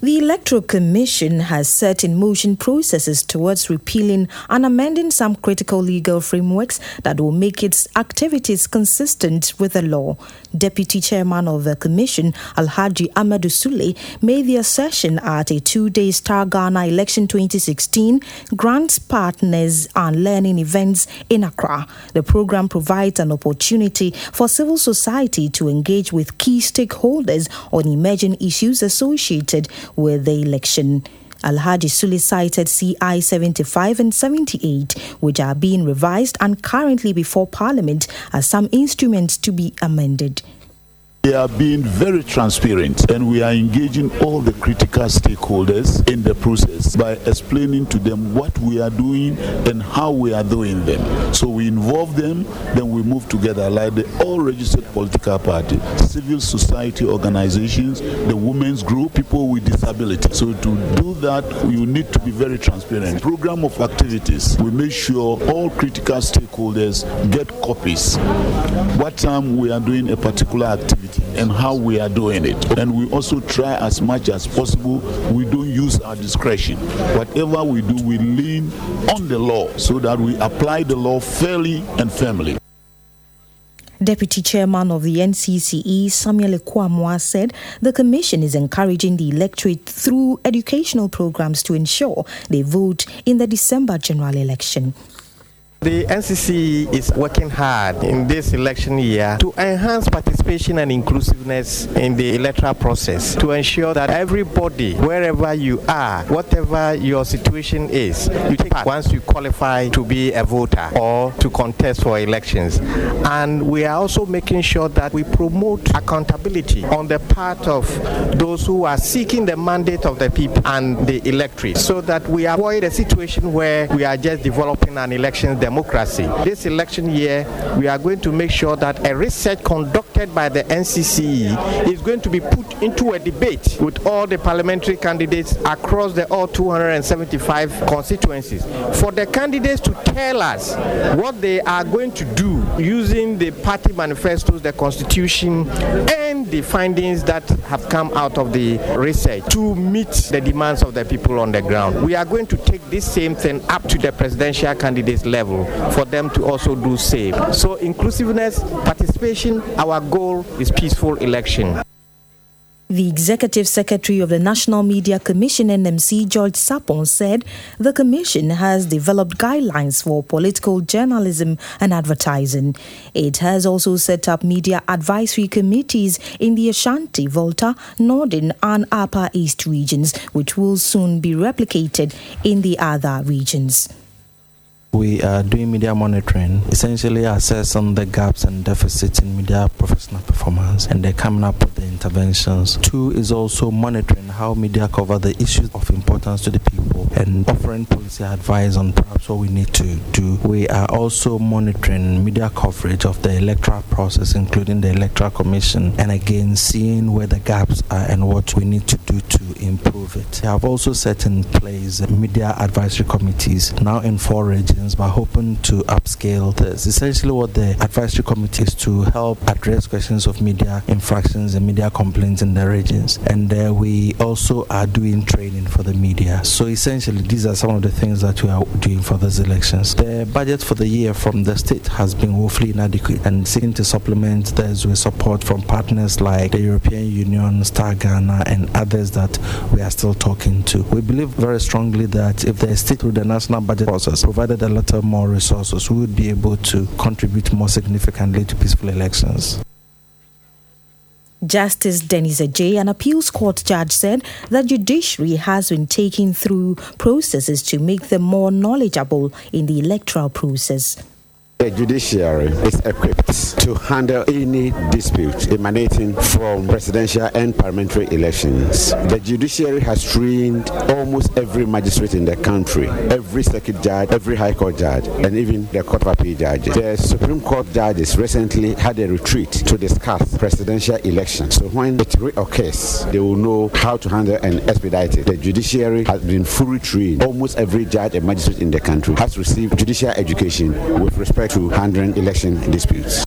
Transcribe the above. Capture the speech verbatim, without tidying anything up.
The Electoral Commission has set in motion processes towards repealing and amending some critical legal frameworks that will make its activities consistent with the law. Deputy Chairman of the Commission, Alhaji Amadou Sule, made the assertion at a two-day Star Ghana Election twenty sixteen Grants, Partners and Learning events in Accra. The program provides an opportunity for civil society to engage with key stakeholders on emerging issues associated with the election. Alhaji Sule cited C I seventy-five and seventy-eight, which are being revised and currently before Parliament as some instruments to be amended. We are being very transparent and we are engaging all the critical stakeholders in the process by explaining to them what we are doing and how we are doing them. So we involve them, then we move together like the all registered political parties, civil society organizations, the women's group, people with disability. So to do that, you need to be very transparent. Program of activities, we make sure all critical stakeholders get copies. What time we are doing a particular activity and how we are doing it. And we also try as much as possible, we don't use our discretion. Whatever we do, we lean on the law so that we apply the law fairly and firmly. Deputy Chairman of the N C C E, Samuel Ekwamwa, said the Commission is encouraging the electorate through educational programs to ensure they vote in the December general election. The N C C E is working hard in this election year to enhance participation and inclusiveness in the electoral process, to ensure that everybody, wherever you are, whatever your situation is, you take part once you qualify to be a voter or to contest for elections. And we are also making sure that we promote accountability on the part of those who are seeking the mandate of the people and the electorate, so that we avoid a situation where we are just developing an election democracy. This election year, we are going to make sure that a research conducted by the N C C E is going to be put into a debate with all the parliamentary candidates across the all two hundred seventy-five constituencies, for the candidates to tell us what they are going to do using the party manifestos, the constitution, and the findings that have come out of the research to meet the demands of the people on the ground. We are going to take this same thing up to the presidential candidates level for them to also do same. So inclusiveness, participation, our goal is peaceful election. The Executive Secretary of the National Media Commission, N M C, George Sapon, said the Commission has developed guidelines for political journalism and advertising. It has also set up media advisory committees in the Ashanti, Volta, Northern and Upper East regions, which will soon be replicated in the other regions. We are doing media monitoring, essentially assessing the gaps and deficits in media professional performance, and they're coming up with the interventions. Two is also monitoring how media cover the issues of importance to the people and offering policy advice on perhaps what we need to do. We are also monitoring media coverage of the electoral process, including the Electoral Commission, and again seeing where the gaps are and what we need to do to improve it. We have also set in place media advisory committees now in four regions, by hoping to upscale this. Essentially what the advisory committee is to help address questions of media infractions and media complaints in the regions. And uh, we also are doing training for the media. So essentially these are some of the things that we are doing for these elections. The budget for the year from the state has been woefully inadequate, and seeking to supplement this with support from partners like the European Union, Star Ghana and others that we are still talking to. We believe very strongly that if the state through the national budget process provided a lot of more resources, we would be able to contribute more significantly to peaceful elections. Justice Dennis Ajay, an appeals court judge, said the judiciary has been taking through processes to make them more knowledgeable in the electoral process. The judiciary is equipped to handle any dispute emanating from presidential and parliamentary elections. The judiciary has trained almost every magistrate in the country, every circuit judge, every high court judge, and even the court of appeal judges. The Supreme Court judges recently had a retreat to discuss presidential elections. So when it reoccurs, they will know how to handle and expedite it. The judiciary has been fully trained. Almost every judge and magistrate in the country has received judicial education with respect to handling election disputes.